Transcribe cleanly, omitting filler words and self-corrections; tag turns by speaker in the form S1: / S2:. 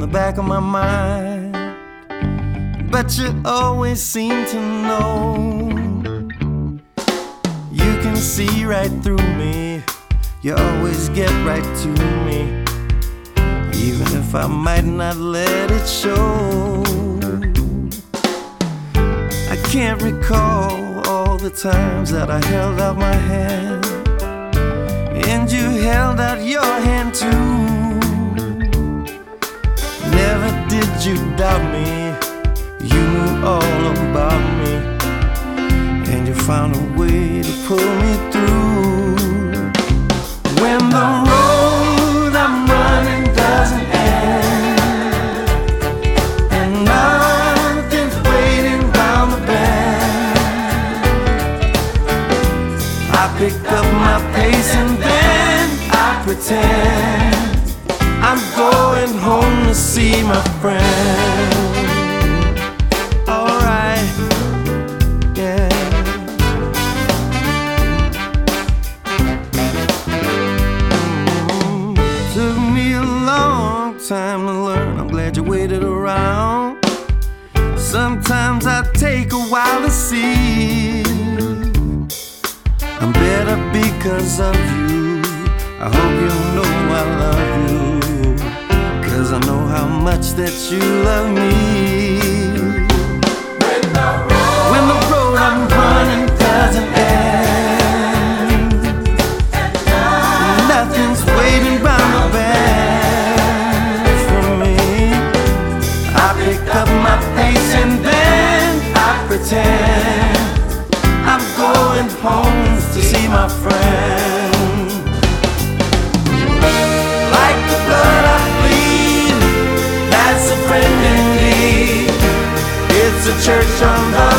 S1: the back of my mind. But you always seem to know. You can see right through me. You always get right to me, even if I might not let it show. I can't recall all the times that I held out my hand, and you held out your hand too. Never did you doubt me. You knew all about me, and you found a way to pull me through. When the road I'm running doesn't end, and nothing's waiting round the bend, I pick up my pace and then I pretend I'm going home to see my friend. Alright, yeah. Took me a long time to learn. I'm glad you waited around. Sometimes I take a while to see I'm better because of you. I hope you know I love you, 'cause I know how much that you love me. When the road I'm running doesn't end, nothing's waiting round the bend for me, I pick up my pace and then I pretend I'm going home to see my friend. Like the blood I bleed, that's a friend indeed. It's a church on the